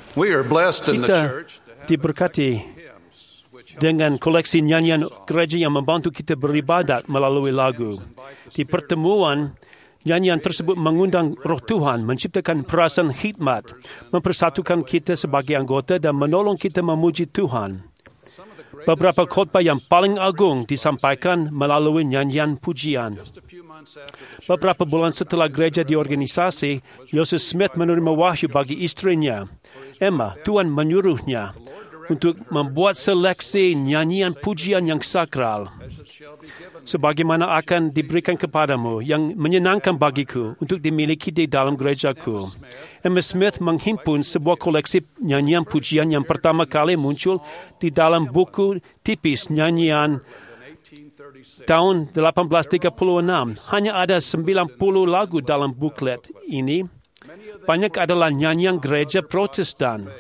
We are blessed in the Kita church to have diberkati dengan koleksi nyanyian gereja yang membantu kita beribadat melalui lagu. Di pertemuan, nyanyian tersebut mengundang Roh Tuhan, menciptakan perasaan khidmat, mempersatukan kita sebagai anggota dan menolong kita memuji Tuhan. Beberapa khotbah yang paling agung disampaikan melalui nyanyian pujian. Beberapa bulan setelah gereja diorganisasi, Joseph Smith menerima wahyu bagi istrinya, Emma. Tuhan menyuruhnya untuk membuat seleksi nyanyian pujian yang sakral, sebagaimana akan diberikan kepadamu, yang menyenangkan bagiku untuk dimiliki di dalam gerejaku. Emma Smith menghimpun sebuah koleksi nyanyian pujian yang pertama kali muncul di dalam buku tipis nyanyian tahun 1836. Hanya ada 90 lagu dalam buklet ini. Banyak adalah nyanyian gereja Protestan.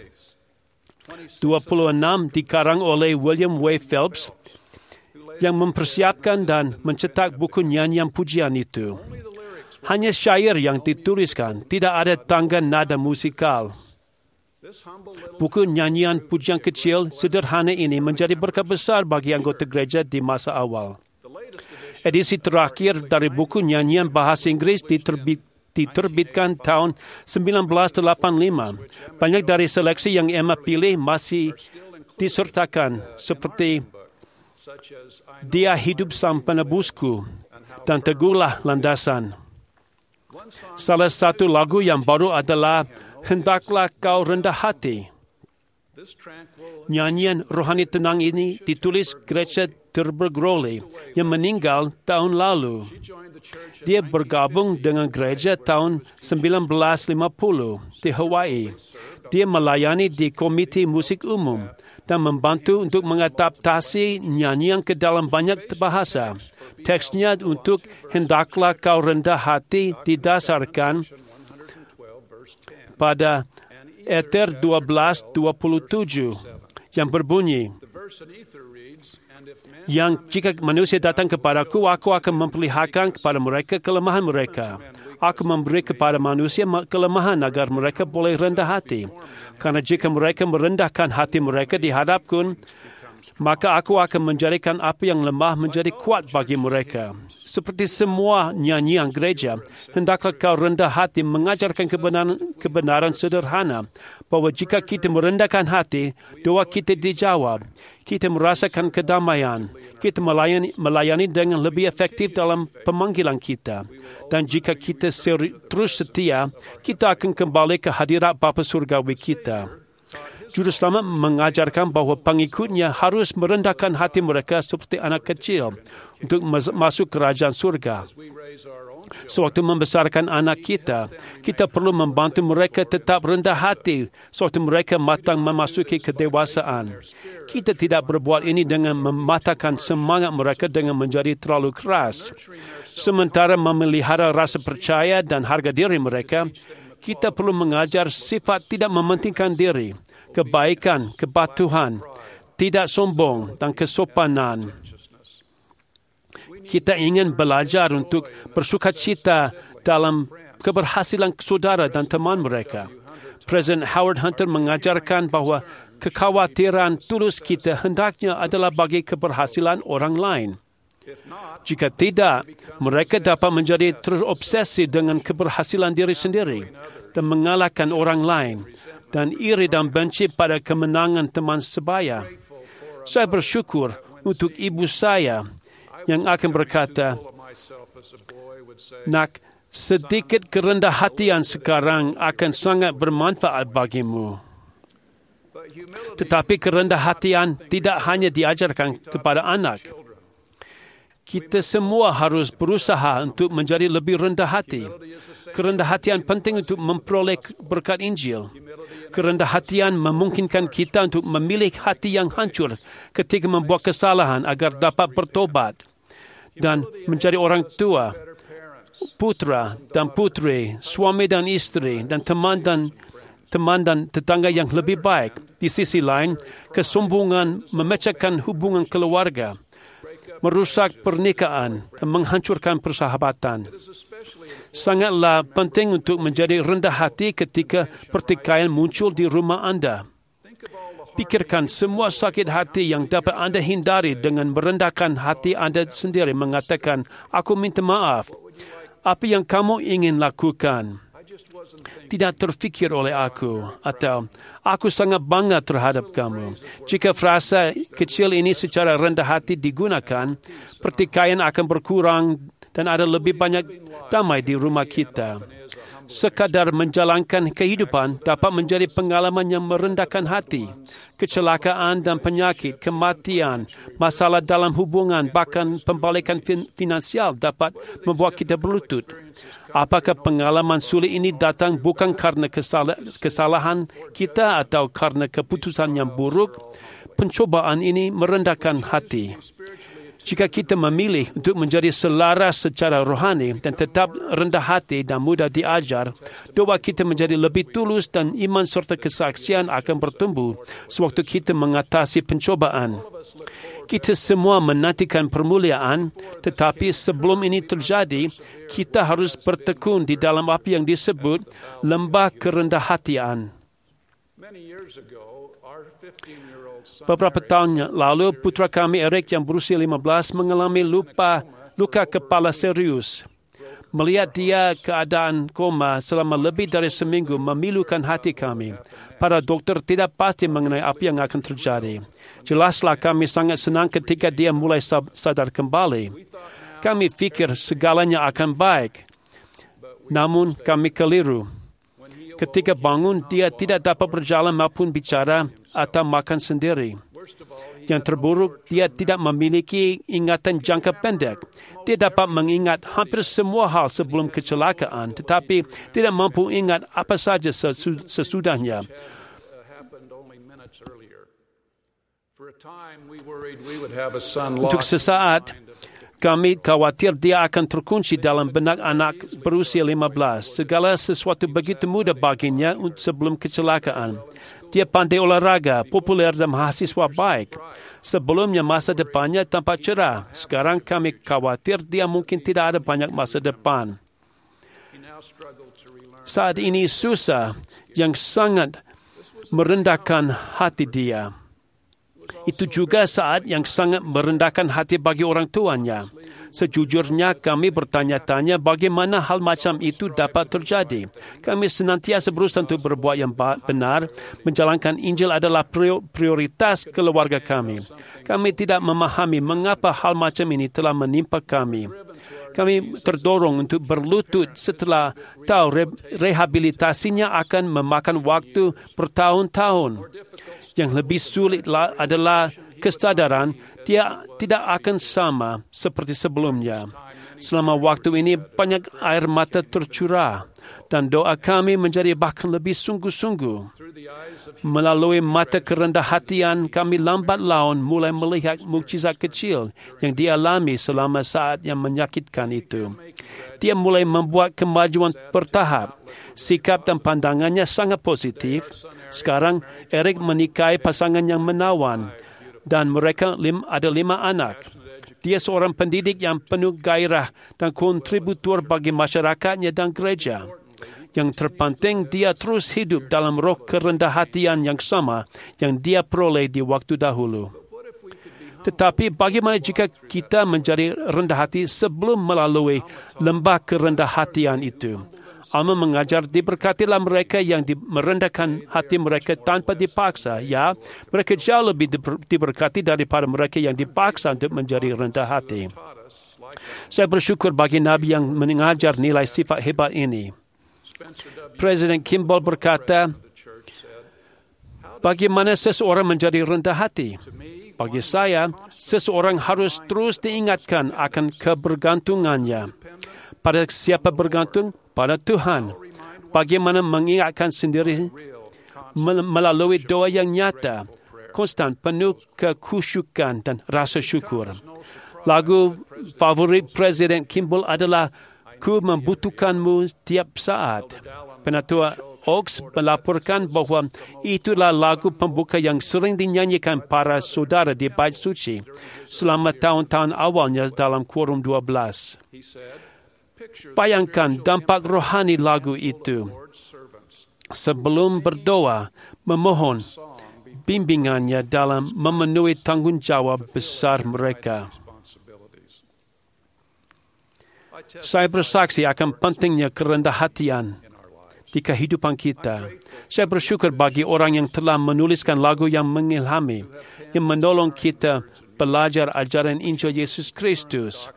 26 dikarang oleh William W. Phelps yang mempersiapkan dan mencetak buku nyanyian pujian itu. Hanya syair yang dituliskan, tidak ada tangga nada musikal. Buku nyanyian pujian kecil sederhana ini menjadi berkat besar bagi anggota gereja di masa awal. Edisi terakhir dari buku nyanyian bahasa Inggris diterbitkan tahun 1985. Banyak dari seleksi yang Emma pilih masih disertakan, seperti Dia Hidup Sang Penebusku dan Teguhlah Landasan. Salah satu lagu yang baru adalah Hendaklah Kau Rendah Hati. Nyanyian rohani tenang ini ditulis Gretchen Terbergrole yang meninggal tahun lalu. Dia bergabung dengan gereja tahun 1950 di Hawaii. Dia melayani di Komite Musik Umum dan membantu untuk mengadaptasi nyanyian ke dalam banyak bahasa. Teksnya untuk Hendaklah Kau Rendah Hati didasarkan pada Eter 12:27 yang berbunyi, yang jika manusia datang kepadaku, aku akan memperlihatkan kepada mereka kelemahan mereka. Aku memberi kepada manusia kelemahan agar mereka boleh rendah hati. Karena jika mereka merendahkan hati mereka di hadapku, maka aku akan menjadikan apa yang lemah menjadi kuat bagi mereka. Seperti semua nyanyian gereja, hendaklah kau rendah hati mengajarkan kebenaran sederhana, bahwa jika kita merendahkan hati, doa kita dijawab. Kita merasakan kedamaian. Kita melayani dengan lebih efektif dalam pemanggilan kita. Dan jika kita terus setia, kita akan kembali ke hadirat Bapa Surgawi kita. Juru Selamat mengajarkan bahawa pengikutnya harus merendahkan hati mereka seperti anak kecil untuk masuk kerajaan surga. Sewaktu membesarkan anak kita, kita perlu membantu mereka tetap rendah hati sewaktu mereka matang memasuki kedewasaan. Kita tidak berbuat ini dengan mematahkan semangat mereka dengan menjadi terlalu keras. Sementara memelihara rasa percaya dan harga diri mereka, kita perlu mengajar sifat tidak mementingkan diri, kebaikan, kepatuhan, tidak sombong, dan kesopanan. Kita ingin belajar untuk bersukacita dalam keberhasilan saudara dan teman mereka. Presiden Howard Hunter mengajarkan bahawa kekhawatiran tulus kita hendaknya adalah bagi keberhasilan orang lain. Jika tidak, mereka dapat menjadi terobsesi dengan keberhasilan diri sendiri dan mengalahkan orang lain, dan iri dan benci pada kemenangan teman sebaya. Saya bersyukur untuk ibu saya yang akan berkata, "Nak, sedikit kerendah hatian sekarang akan sangat bermanfaat bagimu." Tetapi kerendah hatian tidak hanya diajarkan kepada anak. Kita semua harus berusaha untuk menjadi lebih rendah hati. Kerendah hatian penting untuk memperoleh berkat Injil. Kerendah hatian memungkinkan kita untuk memilih hati yang hancur ketika membuat kesalahan agar dapat bertobat dan menjadi orang tua, putra dan putri, suami dan istri, dan teman dan tetangga yang lebih baik. Di sisi lain, kesombongan memecahkan hubungan keluarga, merusak pernikahan dan menghancurkan persahabatan. Sangatlah penting untuk menjadi rendah hati ketika pertikaian muncul di rumah anda. Pikirkan semua sakit hati yang dapat anda hindari dengan merendahkan hati anda sendiri, mengatakan, aku minta maaf. Apa yang kamu ingin lakukan tidak terfikir oleh aku, atau aku sangat bangga terhadap kamu. Jika frasa kecil ini secara rendah hati digunakan, pertikaian akan berkurang dan ada lebih banyak damai di rumah kita. Sekadar menjalankan kehidupan dapat menjadi pengalaman yang merendahkan hati. Kecelakaan dan penyakit, kematian, masalah dalam hubungan, bahkan pembalikan finansial dapat membuat kita berlutut. Apakah pengalaman sulit ini datang bukan karena kesalahan kita atau karena keputusan yang buruk? Pencobaan ini merendahkan hati. Jika kita memilih untuk menjadi selaras secara rohani dan tetap rendah hati dan mudah diajar, doa kita menjadi lebih tulus dan iman serta kesaksian akan bertumbuh sewaktu kita mengatasi pencobaan. Kita semua menantikan permuliaan, tetapi sebelum ini terjadi, kita harus bertekun di dalam apa yang disebut lembah kerendah hatian. Beberapa tahun lalu, putra kami Eric yang berusia 15 mengalami luka kepala serius. Melihat dia keadaan koma selama lebih dari seminggu memilukan hati kami. Para dokter tidak pasti mengenai apa yang akan terjadi. Jelaslah kami sangat senang ketika dia mulai sadar kembali. Kami fikir segalanya akan baik. Namun kami keliru. Ketika bangun, dia tidak dapat berjalan maupun bicara atau makan sendiri. Yang terburuk, dia tidak memiliki ingatan jangka pendek. Dia dapat mengingat hampir semua hal sebelum kecelakaan, tetapi tidak mampu ingat apa saja sesudahnya. Untuk sesaat, kami khawatir dia akan terkunci dalam benak anak berusia 15. Segala sesuatu begitu mudah baginya sebelum kecelakaan. Dia pandai olahraga, populer dan mahasiswa baik. Sebelumnya masa depannya tampak cerah. Sekarang kami khawatir dia mungkin tidak ada banyak masa depan. Saat ini susah yang sangat merendahkan hati dia. Itu juga saat yang sangat merendahkan hati bagi orang tuanya. Sejujurnya kami bertanya-tanya bagaimana hal macam itu dapat terjadi. Kami senantiasa berusaha untuk berbuat yang benar. Menjalankan Injil adalah prioritas keluarga kami. Kami tidak memahami mengapa hal macam ini telah menimpa kami. Kami terdorong untuk berlutut setelah tahu rehabilitasinya akan memakan waktu bertahun-tahun. Yang lebih sulit adalah kesadaran dia tidak akan sama seperti sebelumnya. Selama waktu ini banyak air mata tercurah dan doa kami menjadi bahkan lebih sungguh-sungguh. Melalui mata kerendah hatian, kami lambat laun mulai melihat mukjizat kecil yang dialami selama saat yang menyakitkan itu. Dia mulai membuat kemajuan bertahap. Sikap dan pandangannya sangat positif. Sekarang, Eric menikahi pasangan yang menawan dan mereka ada 5 anak. Dia seorang pendidik yang penuh gairah dan kontributor bagi masyarakatnya dan gereja. Yang terpenting, dia terus hidup dalam roh kerendah hatian yang sama yang dia peroleh di waktu dahulu. Tetapi bagaimana jika kita menjadi rendah hati sebelum melalui lembah kerendah hatian itu? Alma mengajar, diberkatilah mereka yang merendahkan hati mereka tanpa dipaksa. Ya, mereka jauh lebih diberkati daripada mereka yang dipaksa untuk menjadi rendah hati. Saya bersyukur bagi Nabi yang mengajar nilai sifat hebat ini. Presiden Kimball berkata, bagaimana seseorang menjadi rendah hati? Bagi saya, seseorang harus terus diingatkan akan kebergantungannya. Pada siapa bergantung? Pada Tuhan. Bagaimana mengingatkan sendiri melalui doa yang nyata, konstan, penuh kekhusyukan dan rasa syukur. Lagu favorit Presiden Kimball adalah Ku Membutuhkanmu Tiap Saat. Penatua Oaks melaporkan bahwa itulah lagu pembuka yang sering dinyanyikan para saudara di Bait Suci selama tahun-tahun awalnya dalam Quorum 12. Bayangkan dampak rohani lagu itu. Sebelum berdoa, memohon bimbingannya dalam memenuhi tanggungjawab besar mereka. Saya bersaksi akan pentingnya kerendah hatian di kehidupan kita. Saya bersyukur bagi orang yang telah menuliskan lagu yang mengilhami, yang menolong kita belajar ajaran Injil Yesus Kristus,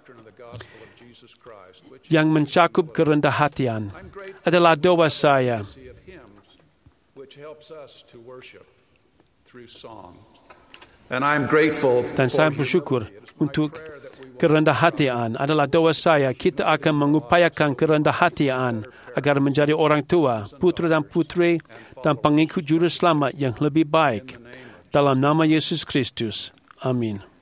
yang mencakup kerendah hatian. Adalah doa saya. Dan saya bersyukur untuk kerendah hatian. Adalah doa saya, kita akan mengupayakan kerendah hatian agar menjadi orang tua, putra dan putri dan pengikut Juru Selamat yang lebih baik. Dalam nama Yesus Kristus. Amin.